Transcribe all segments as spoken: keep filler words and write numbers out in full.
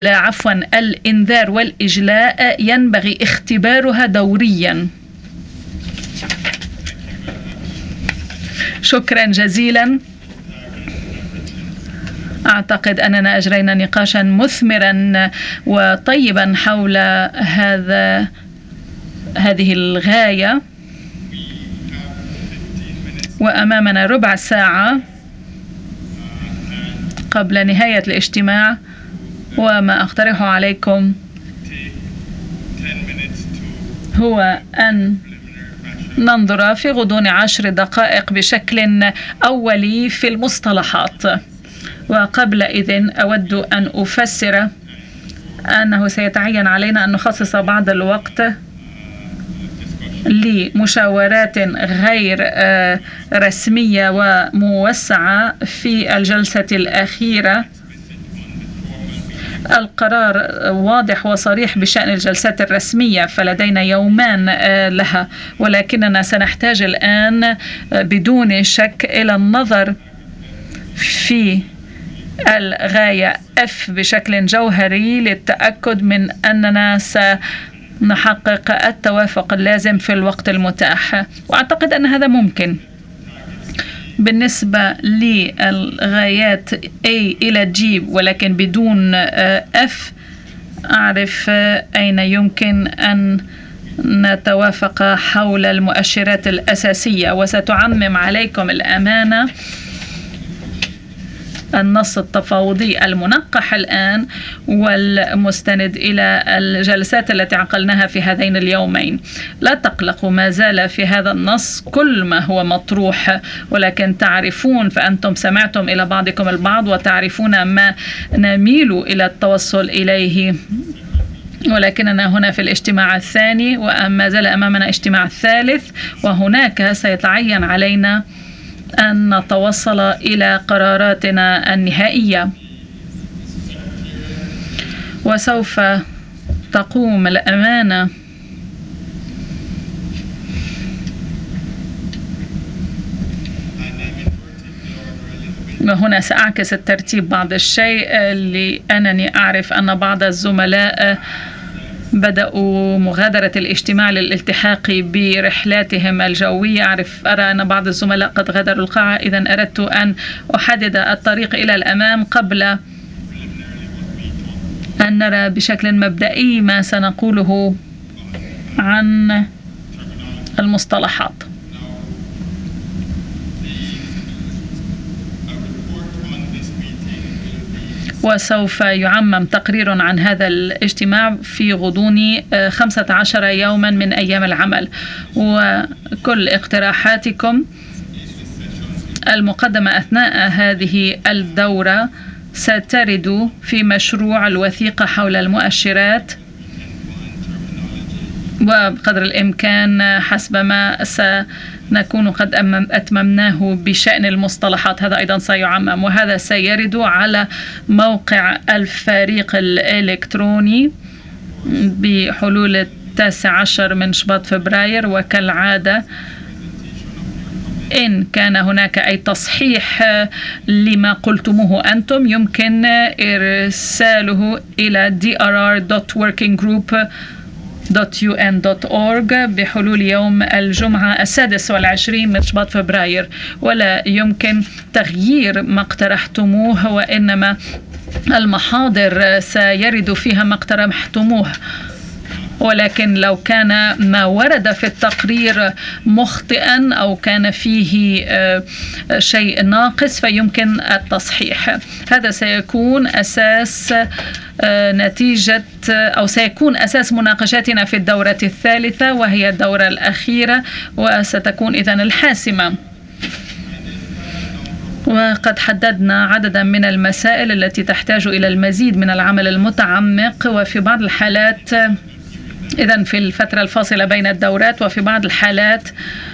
لا عفوا الإنذار والإجلاء ينبغي اختبارها دوريا. شكرا جزيلا. أعتقد أننا أجرينا نقاشا مثمرا وطيبا حول هذا هذه الغاية، وأمامنا ربع ساعة قبل نهاية الاجتماع، وما أقترح عليكم هو أن ننظر في غضون عشر دقائق بشكل أولي في المصطلحات. وقبل إذن أود أن أفسر أنه سيتعين علينا أن نخصص بعض الوقت لمشاورات غير رسمية وموسعة في الجلسة الأخيرة. القرار واضح وصريح بشأن الجلسات الرسمية، فلدينا يومان لها، ولكننا سنحتاج الآن بدون شك إلى النظر في الغاية F بشكل جوهري للتأكد من أننا سنحقق التوافق اللازم في الوقت المتاح، وأعتقد أن هذا ممكن. بالنسبة للغايات A إلى G ولكن بدون F، أعرف أين يمكن أن نتوافق حول المؤشرات الأساسية، وستعمم عليكم الأمانة النص التفاوضي المنقح الآن والمستند إلى الجلسات التي عقلناها في هذين اليومين. لا تقلقوا، ما زال في هذا النص كل ما هو مطروح، ولكن تعرفون، فأنتم سمعتم إلى بعضكم البعض وتعرفون ما نميل إلى التوصل إليه، ولكننا هنا في الاجتماع الثاني وما زال أمامنا اجتماع ثالث، وهناك سيتعين علينا أن نتوصل إلى قراراتنا النهائية. وسوف تقوم الأمانة وهنا سأعكس الترتيب بعض الشيء لأنني أعرف أن بعض الزملاء بدأوا مغادرة الاجتماع للالتحاق برحلاتهم الجوية. أعرف أرى أن بعض الزملاء قد غادروا القاعة، إذن أردت أن أحدد الطريق إلى الأمام قبل أن نرى بشكل مبدئي ما سنقوله عن المصطلحات. وسوف يعمم تقرير عن هذا الاجتماع في غضون خمسة عشر يوما من أيام العمل، وكل اقتراحاتكم المقدمة أثناء هذه الدورة سترد في مشروع الوثيقة حول المؤشرات، وبقدر الإمكان حسب ما سنكون قد أتممناه بشأن المصطلحات هذا أيضا سيعمم، وهذا سيرد على موقع الفريق الإلكتروني بحلول التاسع عشر من شباط فبراير. وكالعادة إن كان هناك أي تصحيح لما قلتموه أنتم يمكن إرساله إلى دي آر آر دوت وركينج جروب دوت يو إن دوت أورج بحلول يوم الجمعة السادس والعشرين من شباط فبراير، ولا يمكن تغيير ما اقترحتموه، وإنما المحاضر سيرد فيها ما اقترحتموه. ولكن لو كان ما ورد في التقرير مخطئا أو كان فيه شيء ناقص فيمكن التصحيح. هذا سيكون أساس نتيجة أو سيكون أساس مناقشاتنا في الدورة الثالثة، وهي الدورة الأخيرة، وستكون إذن الحاسمة. وقد حددنا عددا من المسائل التي تحتاج إلى المزيد من العمل المتعمق، وفي بعض الحالات إذن في الفترة الفاصلة بين الدورات، وفي بعض الحالات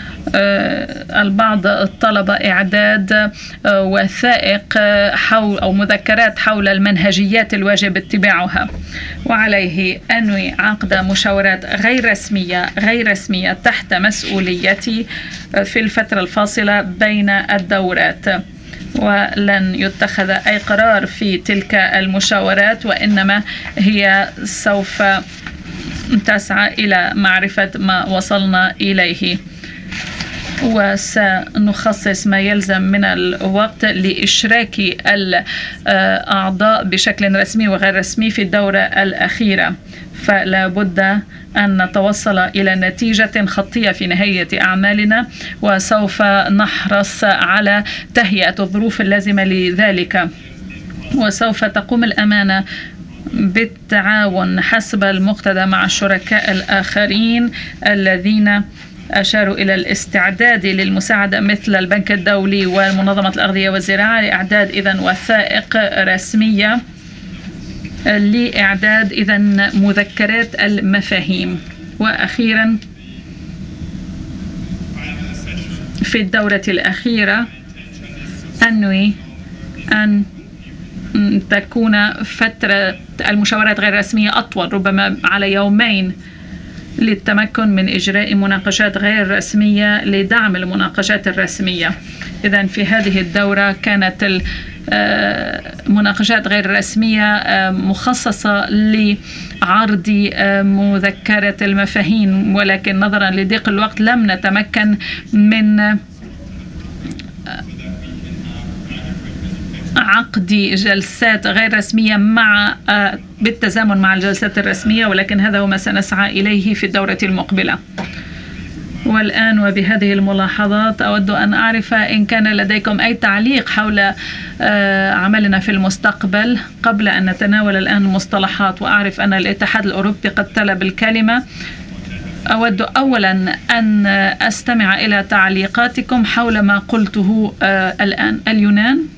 البعض طلب إعداد وثائق حول أو مذكرات حول المنهجيات الواجب اتباعها، وعليه أنوي عقد مشاورات غير رسمية غير رسمية تحت مسؤوليتي في الفترة الفاصلة بين الدورات. ولن يتخذ أي قرار في تلك المشاورات، وإنما هي سوف تسعى إلى معرفة ما وصلنا إليه، وسنخصص ما يلزم من الوقت لإشراك الأعضاء بشكل رسمي وغير رسمي في الدورة الأخيرة. فلا بد أن نتوصل إلى نتيجة خطية في نهاية أعمالنا، وسوف نحرص على تهيئة الظروف اللازمة لذلك، وسوف تقوم الأمانة بالتعاون حسب المقتضى مع الشركاء الآخرين الذين أشاروا إلى الاستعداد للمساعدة مثل البنك الدولي ومنظمة الأغذية والزراعة لإعداد إذن وثائق رسمية لإعداد إذن مذكرات المفاهيم. وأخيرا في الدورة الأخيرة أنوي أن تكون فترة المشاورات غير رسمية أطول، ربما على يومين، للتمكن من إجراء مناقشات غير رسمية لدعم المناقشات الرسمية. إذن في هذه الدورة كانت المناقشات غير الرسمية مخصصة لعرض مذكرة المفاهيم، ولكن نظرا لضيق الوقت لم نتمكن من عقد جلسات غير رسمية مع بالتزامن مع الجلسات الرسمية، ولكن هذا هو ما سنسعى إليه في الدورة المقبلة. والآن وبهذه الملاحظات أود أن أعرف إن كان لديكم أي تعليق حول عملنا في المستقبل قبل أن نتناول الآن المصطلحات. وأعرف أن الاتحاد الأوروبي قد طلب الكلمة. أود أولا أن أستمع إلى تعليقاتكم حول ما قلته الآن. اليونان.